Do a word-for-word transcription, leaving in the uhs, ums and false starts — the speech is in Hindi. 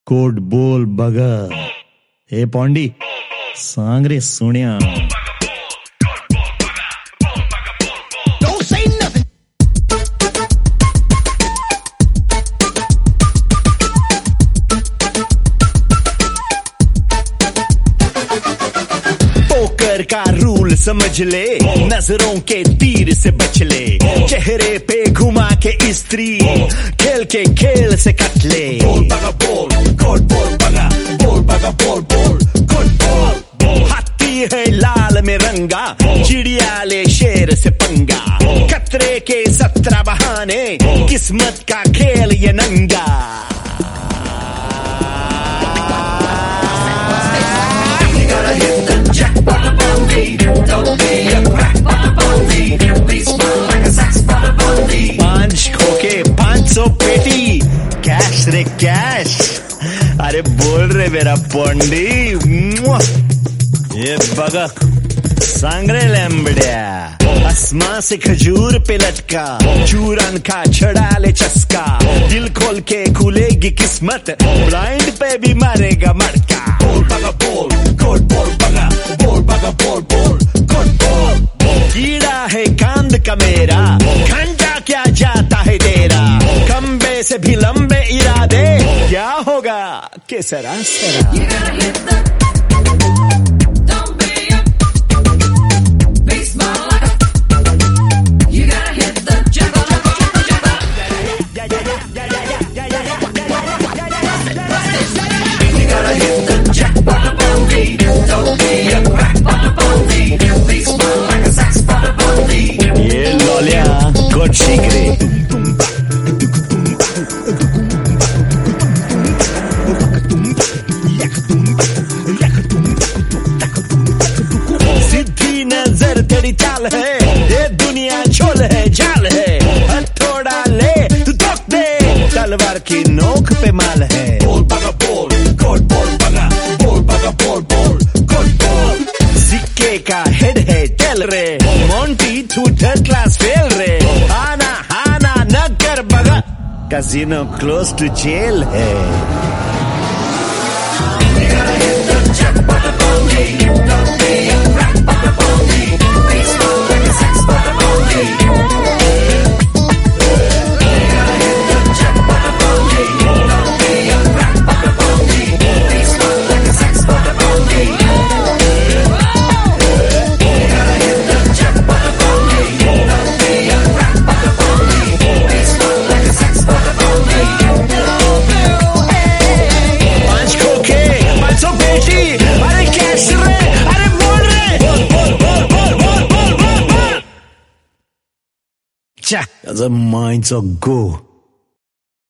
कोट बोल बगा ए पौंडी सांगरे सुनिया का रूल समझ ले, नजरों के तीर से बच ले, चेहरे पे घुमा के स्त्री खेल के खेल से कट ले। बोल बगा बोल, गोल बोल बगा, बोल बगा बोल बोल, गोल बोल। हाथी है लाल में रंगा, चिड़िया ले शेर से पंगा, खतरे के सत्रह बहाने, किस्मत का खेल ये नंगा। पांच खोके पांच सौ पेटी कैश रे कैश। अरे बोल रे मेरा पोंडी, ये बगा सांगरे लैम्बड़िया, आसमां से खजूर पे लटका, चूरन का छड़ा ले चस्का, दिल खोल के खुलेगी किस्मत, ब्लाइंड पे भी मारेगा मटका। बोल बगा बोल, गोल बोल बगा, बोल बगा बोल बोल, गोल बोल। कीड़ा है कांद का मेरा, खंडा क्या जाता है तेरा, खंबे से भी लंबे इरादे, क्या होगा के सरा सरा। ये लौलिया गुड सीक्रेट। सीधी नजर तेरी चाल है, ये दुनिया छोल है जाल है, हथौड़ा ले तू ठोक दे, तलवार की नोक पे माल है। बोल बगा बोल, गोल बोल बगा, बोल बगा बोल बोल, गोल बोल। सिक्के का हेड है टेल रे, मोंटी तू थर्ड क्लास फेल रे, आना हाना न कर बगा, कैसीनो क्लोज टू जेल है। As a minds of go.